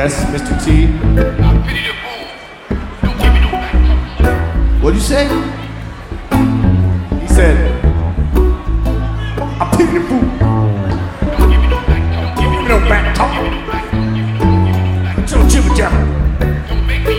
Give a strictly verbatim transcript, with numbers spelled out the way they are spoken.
Yes, Mister T. I pity the fool. Don't give me no back. What'd you say? He said, I pity the fool. Don't give me no back. Don't give me no back talk. Don't give me no back. Don't give me no back. What's your jibber jabber? Don't make me